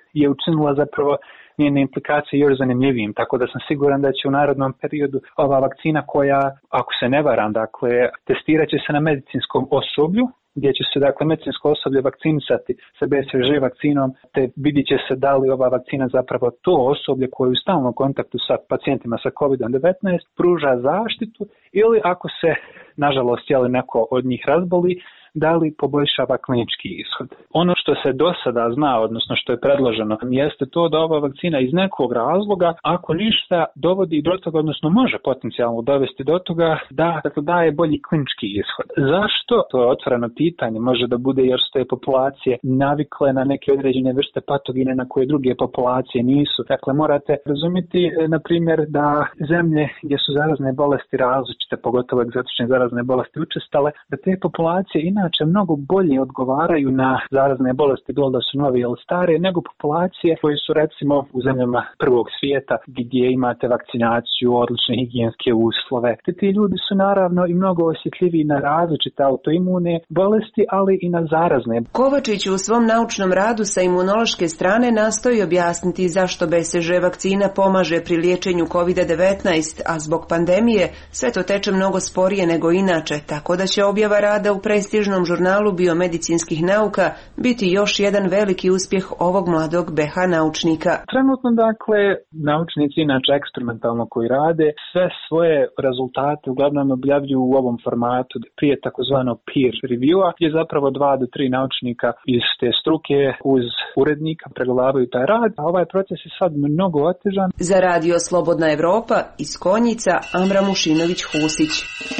je učinila zapravo njene implikacije još zanimljivijim, tako da sam siguran da će u narednom periodu ova vakcina koja, ako se ne varam, dakle, testirat će se na medicinskom osoblju, gdje će se dakle medicinsko osoblje vakcinisati sa B C G vakcinom, te vidjet će se da li ova vakcina zapravo to osoblje koje je u stalnom kontaktu sa pacijentima sa kovid devetnaest pruža zaštitu ili ako se, nažalost, jeli neko od njih razboli, da li poboljšava klinički ishod. Ono što se do sada zna, odnosno što je predloženo, jeste to da ova vakcina iz nekog razloga, ako ništa, dovodi do toga, odnosno može potencijalno dovesti do toga da dakle, daje bolji klinički ishod. Zašto? To je otvoreno pitanje. Može da bude jer su te populacije navikle na neke određene vrste patogene na koje druge populacije nisu. Dakle, morate razumjeti, na primjer, da zemlje gdje su zarazne bolesti različite, pogotovo egzotične zarazne bolesti učestale, da te populacije inače mnogo bolje odgovaraju na zarazne bolesti, bilo da su nove ili stare, nego populacije koje su recimo u zemljama prvog svijeta gdje imate vakcinaciju, odlične higijenske uslove. Te ti ljudi su naravno i mnogo osjetljiviji na različite autoimune bolesti, ali i na zarazne. Kovačić u svom naučnom radu sa imunološke strane nastoji objasniti zašto B C G vakcina pomaže pri liječenju kovid devetnaest, a zbog pandemije sve to teče mnogo sporije nego inače, tako da će objava rada u prestižnom žurnalu biomedicinskih nauka biti još jedan veliki uspjeh ovog mladog B H naučnika. Trenutno, dakle, naučnici inače eksperimentalno koji rade sve svoje rezultate uglavnom objavljuju u ovom formatu prije takozvanog peer reviewa, gdje zapravo dva do tri naučnika iz te struke uz urednika pregledavaju taj rad, a ovaj proces je sad mnogo otežan. Za radio Slobodna Evropa iz Konjica, Amra Mušinović-Husić.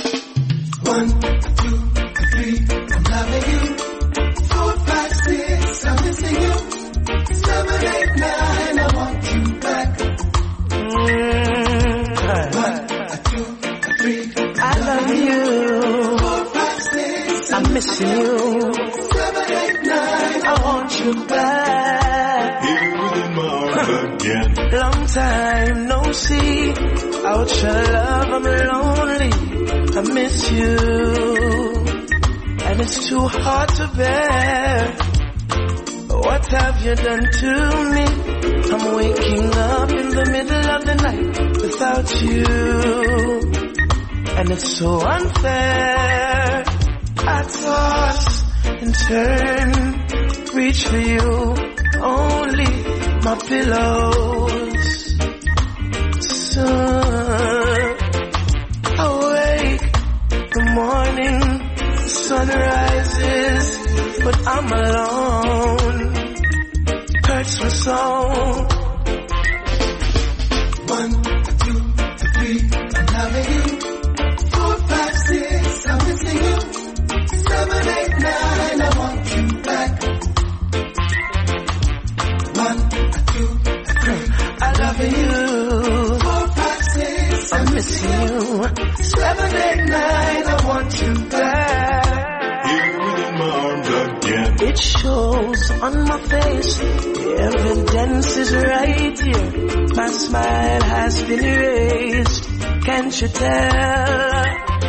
One, two, three, I'm loving you. Four, five, six, I'm missing you. Seven, eight, nine, I want you back. Mm-hmm. One, two, three, I love you. Four, five, six, I'm missing you. Seven, eight, nine, I want you back. Here in my arms again. Long time no see. Out your love, I'm lonely. I miss you. And it's too hard to bear. What have you done to me? I'm waking up in the middle of the night without you. And it's so unfair. I toss and turn, reach for you, only my pillows. Soon awake, the morning sun rises, but I'm alone. Hurts my soul. One, two, three, I'm loving you. Four, five, six, I'm missing you. Seven, eight, nine, I want you back. One, two, three, I love you. Four, five, six, I'm missing you. Seven, eight, nine, I want you back. Here within my arms again. It shows on my face, the evidence is right here. My smile has been erased, can't you tell?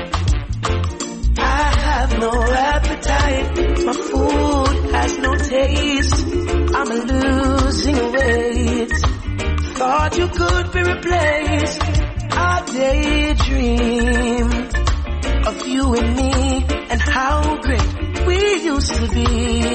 I have no appetite, my food has no taste. I'm losing weight, thought you could be replaced. I daydream of you and me and how great we used to be.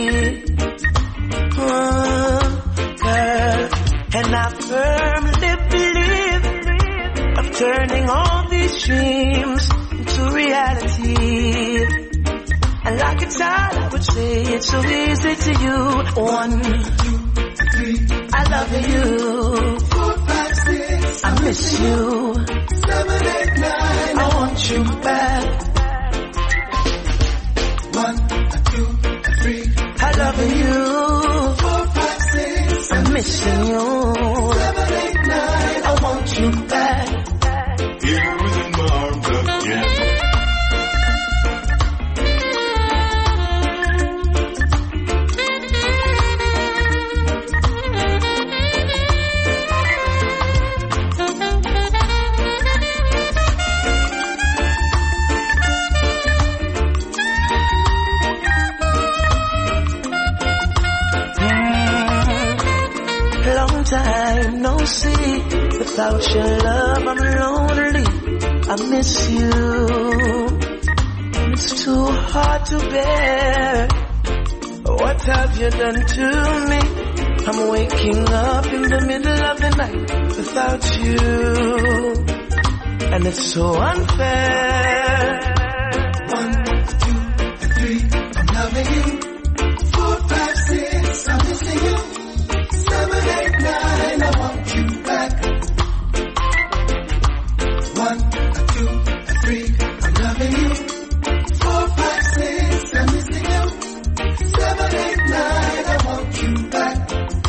Oh, girl, and I firmly believe of turning all these dreams into reality. And like a child I would say it's so easy to you. One, two, three, I love you. Four, five, six, I miss you. Seven, eight, nine, I want you back. One, two, three, I love you. Four, five, six, I'm missing you. Seven, eight, nine, I want you back. Here within my arms again. long time, no see. Without your love, I'm lonely. I miss you. It's too hard to bear. What have you done to me? I'm waking up in the middle of the night without you. And it's so unfair. One, two, three, I'm loving you. Four, five, six, I'm missing you. Seven, eight, nine, I want you back. One, two, three, I'm loving you. Four, five, six, I'm missing you. Seven, eight, nine, I want you back.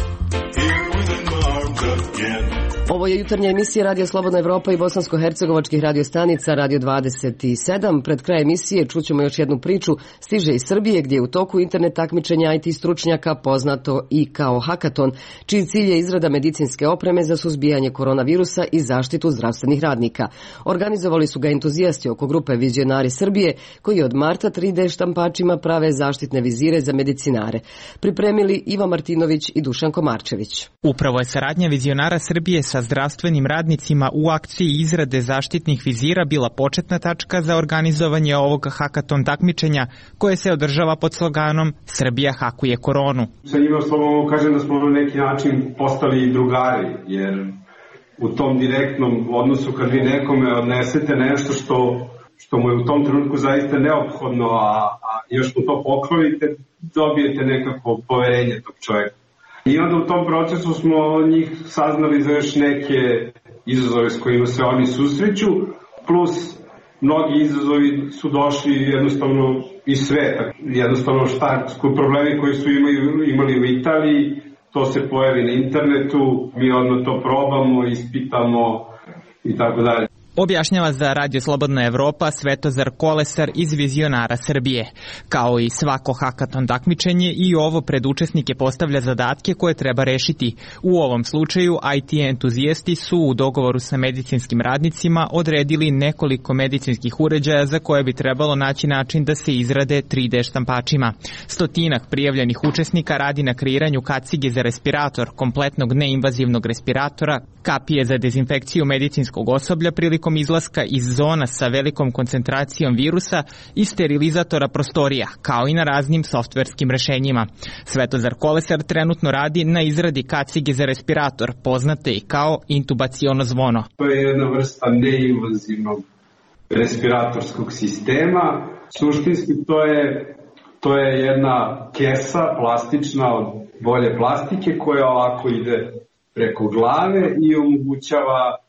Here within my arms again. Ovo je jutarnja emisija Radio Slobodna Evropa i bosansko-hercegovačkih radiostanica Radio dvadeset sedam. Pred kraj emisije čućemo još jednu priču. Stiže iz Srbije gdje je u toku internet takmičenja I T stručnjaka poznato i kao hakaton, čiji cilj je izrada medicinske opreme za suzbijanje koronavirusa i zaštitu zdravstvenih radnika. Organizovali su ga entuzijasti oko grupe Vizionari Srbije, koji od marta tri D štampačima prave zaštitne vizire za medicinare. Pripremili Iva Martinović i Dušan Komarčević. Upravo je saradnja Vizionara Srbije sa zdravstvenim radnicima u akciji izrade zaštitnih vizira bila početna tačka za organizovanje ovog hakaton takmičenja koje se održava pod sloganom Srbija hakuje koronu. Sa njima slobodno kažem da smo na neki način postali drugari, jer u tom direktnom odnosu kad vi nekome odnesete nešto što, što mu je u tom trenutku zaista neophodno, a, a još mu to poklonite, dobijete nekako poverenje tog čovjeka. I onda u tom procesu smo njih saznali za još neke izazove s kojima se oni susreću, plus mnogi izazovi su došli jednostavno iz sveta. Jednostavno šta, problemi koji su imali, imali u Italiji, to se pojavi na internetu, mi odmah to probamo, ispitamo i tako dalje. Objašnjava za Radio Slobodna Evropa Svetozar Kolesar iz Vizionara Srbije. Kao i svako hakaton takmičenje, i ovo pred učesnike postavlja zadatke koje treba rešiti. U ovom slučaju I T entuzijasti su u dogovoru sa medicinskim radnicima odredili nekoliko medicinskih uređaja za koje bi trebalo naći način da se izrade tri D štampačima. Stotinak prijavljenih učesnika radi na kreiranju kacige za respirator, kompletnog neinvazivnog respiratora, kapije za dezinfekciju medicinskog osoblja prilikom izlaska iz zona sa velikom koncentracijom virusa i sterilizatora prostorija, kao i na raznim softverskim rešenjima. Svetozar Kolesar trenutno radi na izradi kacige za respirator, poznate i kao intubaciono zvono. To je jedna vrsta neinvazivnog respiratorskog sistema. Suštinski to je, to je jedna kesa plastična od bolje plastike koja ovako ide preko glave i omogućava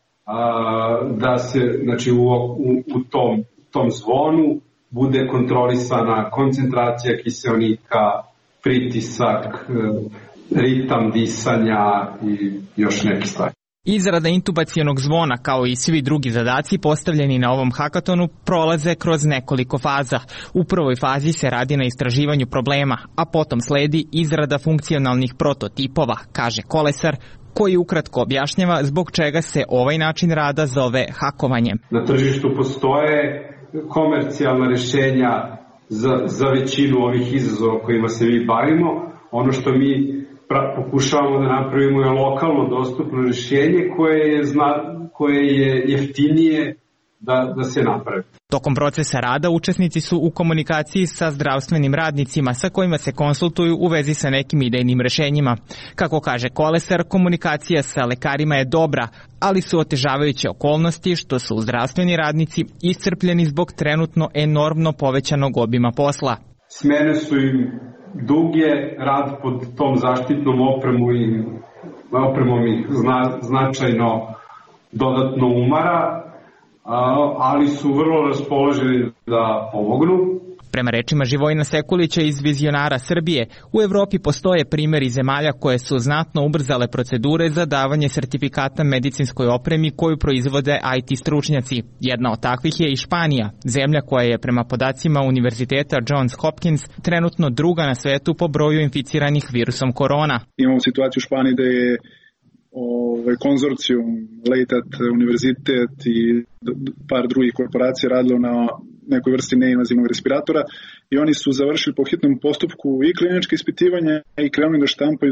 da se, znači, u, u, u tom, tom zvonu bude kontrolisana koncentracija kiseonika, pritisak, ritam disanja i još neke stvari. Izrada intubacionog zvona, kao i svi drugi zadaci postavljeni na ovom hakatonu, prolaze kroz nekoliko faza. U prvoj fazi se radi na istraživanju problema, a potom sledi izrada funkcionalnih prototipova, kaže Kolesar, koji ukratko objašnjava zbog čega se ovaj način rada zove hakovanjem. Na tržištu postoje komercijalna rješenja za, za većinu ovih izazova kojima se mi bavimo. Ono što mi pra, pokušavamo da napravimo je lokalno dostupno rješenje koje je, zna, koje je jeftinije da, da se napravi. Tokom procesa rada učesnici su u komunikaciji sa zdravstvenim radnicima sa kojima se konsultuju u vezi sa nekim idejnim rešenjima. Kako kaže Kolesar, komunikacija sa lekarima je dobra, ali su otežavajuće okolnosti što su zdravstveni radnici iscrpljeni zbog trenutno enormno povećanog obima posla. Smene su im duge, rad pod tom zaštitnom opremu i opremom ih zna, značajno dodatno umara, ali su vrlo raspoloženi da pomognu. Prema rečima Živojina Sekulića iz Vizionara Srbije, u Evropi postoje primjeri zemalja koje su znatno ubrzale procedure za davanje sertifikata medicinskoj opremi koju proizvode I T stručnjaci. Jedna od takvih je i Španija, zemlja koja je prema podacima Univerziteta Johns Hopkins trenutno druga na svetu po broju inficiranih virusom korona. Imamo situaciju u Španiji da je ovaj konzorcijum Leitat univerzitet i par drugih korporacija radilo na nekoj vrsti neinvazivnog respiratora i oni su završili po hitnom postupku i kliničke ispitivanja i krenuli da štampaju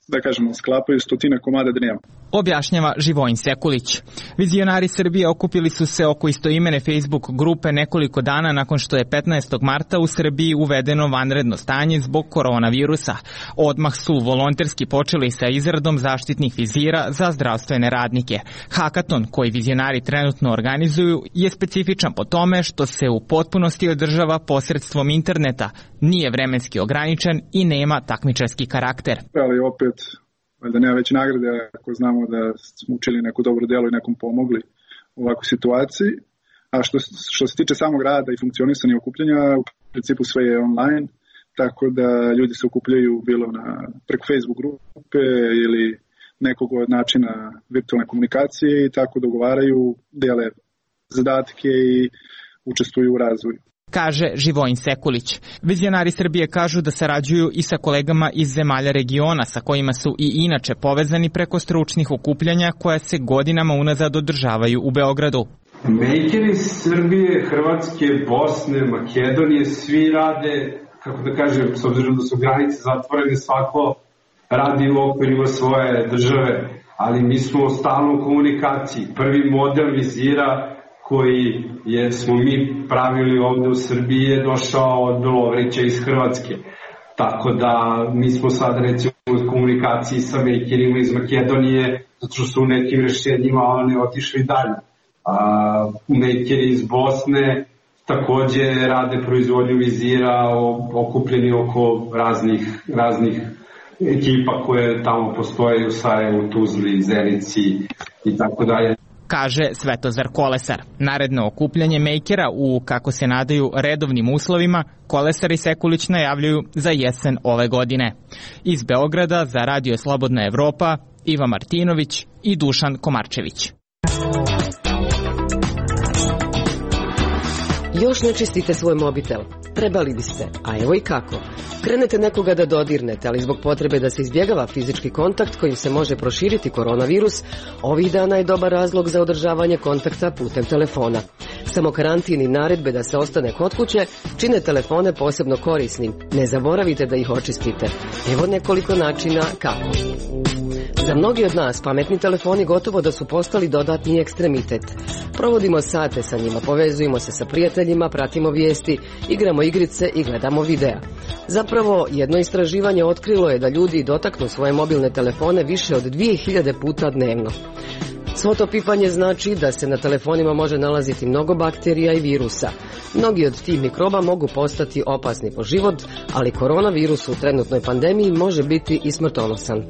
da kažemo, sklapaju stotine komada dnevno. Objašnjava Živojin Sekulić. Vizionari Srbije okupili su se oko istoimene Facebook grupe nekoliko dana nakon što je petnaestog marta u Srbiji uvedeno vanredno stanje zbog koronavirusa. Odmah su volonterski počeli sa izradom zaštitnih vizira za zdravstvene radnike. Hakaton koji vizionari trenutno organizuju je specifičan po tome što se u potpunosti održava posredstvom interneta, nije vremenski ograničen i nema takmičarski karakter. Ali opet, valjda nema već nagrade ako znamo da smo učili neko dobro delo i nekom pomogli u ovakvoj situaciji. A što, što se tiče samog rada i funkcionisanja i okupljanja, u principu sve je online, tako da ljudi se okupljaju bilo na, preko Facebook grupe ili nekog od načina virtualne komunikacije i tako dogovaraju, dele zadatke i učestvuju u razvoju. Kaže Živojin Sekulić. Vizionari Srbije kažu da sarađuju i sa kolegama iz zemalja regiona sa kojima su i inače povezani preko stručnih okupljanja koja se godinama unazad održavaju u Beogradu. Makeri Srbije, Hrvatske, Bosne, Makedonije, svi rade, kako da kažem, s obzirom da su granice zatvorene, svako radi u okvirima svoje države, ali mi smo u stalnoj komunikaciji. Prvi model vizira koji je, smo mi pravili ovde u Srbiji je došao od Lovrića iz Hrvatske. Tako da mi smo sad recimo u komunikaciji sa makerima iz Makedonije, zato što su u nekim rešenjima oni otišli dalje. A, makeri iz Bosne takođe rade proizvodnju vizira, okupljeni oko raznih, raznih ekipa koje tamo postoje u Sarajevu, Tuzli, Zenici i tako dalje. Kaže Svetozar Kolesar. Naredno okupljanje makera u, kako se nadaju, redovnim uslovima, Kolesar i Sekulić najavljuju za jesen ove godine. Iz Beograda za Radio Slobodna Evropa, Iva Martinović i Dušan Komarčević. Još ne čistite svoj mobitel? Trebali biste, a evo i kako. Krenete nekoga da dodirnete, ali zbog potrebe da se izbjegava fizički kontakt kojim se može proširiti koronavirus, ovih dana je dobar razlog za održavanje kontakta putem telefona. Samo karantin i naredbe da se ostane kod kuće čine telefone posebno korisnim. Ne zaboravite da ih očistite. Evo nekoliko načina kako. Za mnogi od nas pametni telefoni gotovo da su postali dodatni ekstremitet. Provodimo sate sa njima, povezujemo se sa prijateljima, pratimo vijesti, igramo igrice i gledamo videa. Zapravo, jedno istraživanje otkrilo je da ljudi dotaknu svoje mobilne telefone više od dvije hiljade puta dnevno. Svo to pipanje znači da se na telefonima može nalaziti mnogo bakterija i virusa. Mnogi od tih mikroba mogu postati opasni po život, ali koronavirus u trenutnoj pandemiji može biti i smrtonosan.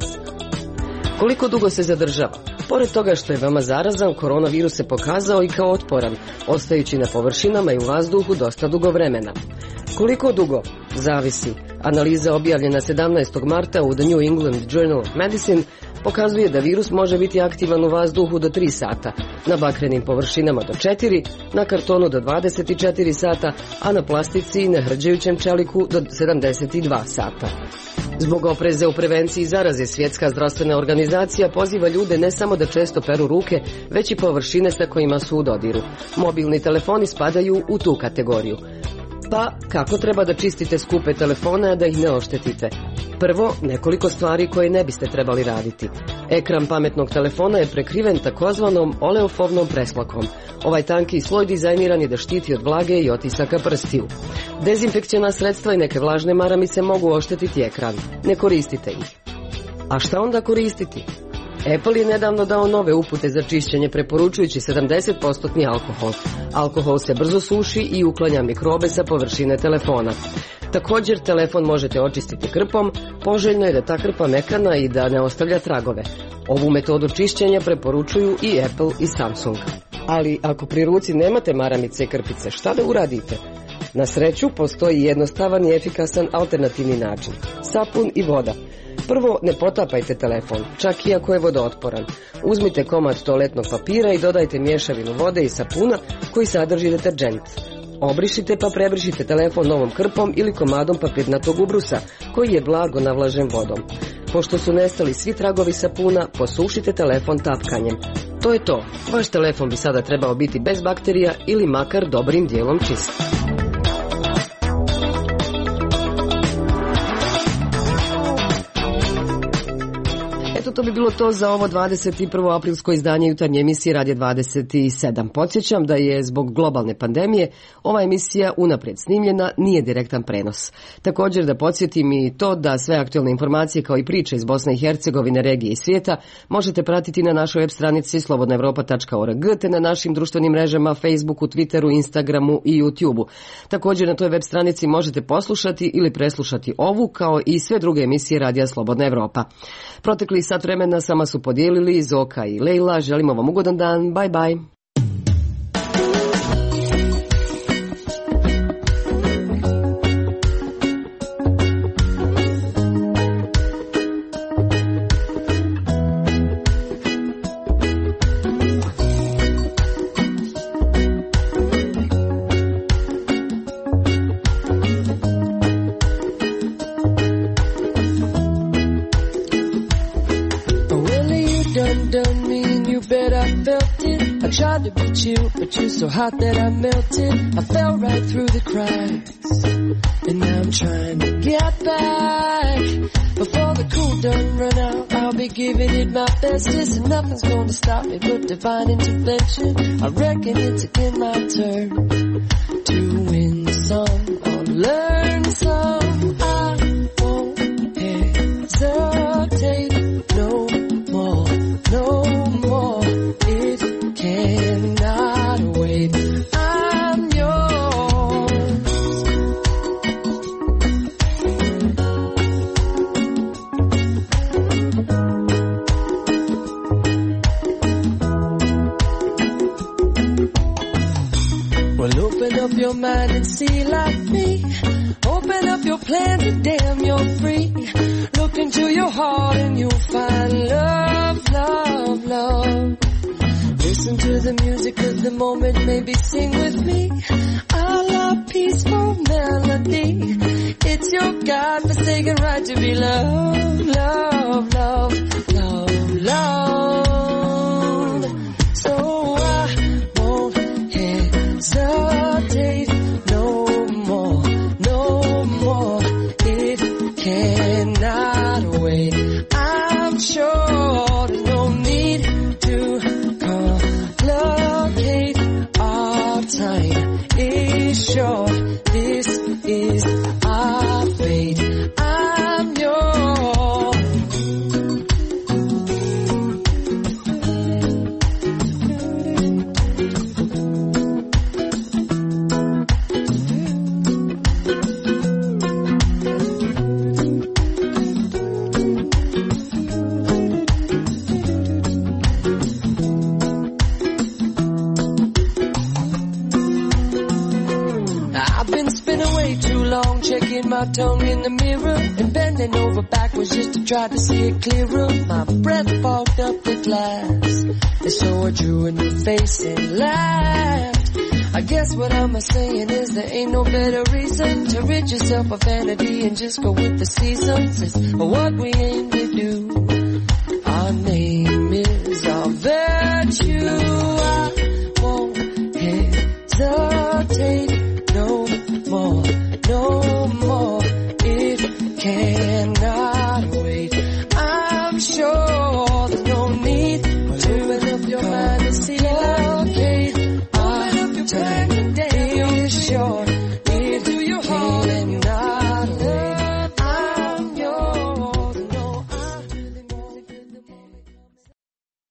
Koliko dugo se zadržava? Pored toga što je veoma zarazan, koronavirus se pokazao i kao otporan, ostajući na površinama i u vazduhu dosta dugo vremena. Koliko dugo? Zavisi. Analiza objavljena sedamnaestog marta u The New England Journal of Medicine pokazuje da virus može biti aktivan u vazduhu do tri sata, na bakrenim površinama do četiri, na kartonu do dvadeset četiri sata, a na plastici i na hrđajućem čeliku do sedamdeset dva sata. Zbog opreze u prevenciji zaraze, Svjetska zdravstvena organizacija poziva ljude ne samo da često peru ruke, već i površine sa kojima su u dodiru. Mobilni telefoni spadaju u tu kategoriju. Pa, kako treba da čistite skupe telefone, a da ih ne oštetite? Prvo, nekoliko stvari koje ne biste trebali raditi. Ekran pametnog telefona je prekriven takozvanom oleofobnom preslakom. Ovaj tanki sloj dizajniran je da štiti od vlage i otisaka prstiju. Dezinfekciona sredstva i neke vlažne maramice mogu oštetiti ekran. Ne koristite ih. A šta onda koristiti? Apple je nedavno dao nove upute za čišćenje preporučujući sedamdeset posto alkohol. Alkohol se brzo suši i uklanja mikrobe sa površine telefona. Također, telefon možete očistiti krpom, poželjno je da ta krpa mekana i da ne ostavlja tragove. Ovu metodu čišćenja preporučuju i Apple i Samsung. Ali ako pri ruci nemate maramice i krpice, šta da uradite? Na sreću, postoji jednostavan i efikasan alternativni način. Sapun i voda. Prvo, ne potapajte telefon, čak i ako je vodootporan. Uzmite komad toaletnog papira i dodajte mješavinu vode i sapuna koji sadrži deterđent. Obrišite pa prebrišite telefon novom krpom ili komadom papirnatog ubrusa koji je blago navlažen vodom. Pošto su nestali svi tragovi sapuna, posušite telefon tapkanjem. To je to. Vaš telefon bi sada trebao biti bez bakterija ili makar dobrim dijelom čist. to bi bilo to za ovo dvadeset prvo aprilsko izdanje jutarnje emisije Radio dvadeset sedam. Podsjećam da je zbog globalne pandemije ova emisija unaprijed snimljena, nije direktan prenos. Također da podsjetim i to da sve aktualne informacije kao i priče iz Bosne i Hercegovine, regije i svijeta možete pratiti na našoj web stranici slobodna evropa tačka org te na našim društvenim mrežama Facebooku, Twitteru, Instagramu i YouTubeu. Također na toj web stranici možete poslušati ili preslušati ovu kao i sve druge emisije Radija Slobodna Evropa. Protekli sat vremena sama su podijelili Zoka i Lejla. Želimo vam ugodan dan. Bye bye. I tried to beat you, but you're so hot that I melted. I fell right through the cracks, and now I'm trying to get back. Before the cool done run out, I'll be giving it my bestest, and nothing's gonna stop me but divine intervention. I reckon it's again my turn to win some or learn some. I won't hesitate no more, no more. It cannot wait. I'm yours. Well, open up your mind and see like me. Open up your plans and damn, you're free. Look into your heart and you'll find love, love, love. Listen to the music of the moment, maybe sing with me. I love peaceful melody. It's your God-forsaken right to be loved, love, love, love, love. So I won't hesitate no more, no more. It cannot wait. I'm sure there's no need to locate. Our time is short. This is our fate. I'm yours. Checking my tongue in the mirror and bending over backwards just to try to see it clearer. My breath fogged up the glass, and so I drew a new face and laughed. I guess what I'm saying is there ain't no better reason to rid yourself of vanity and just go with the seasons. It's what we aim to do.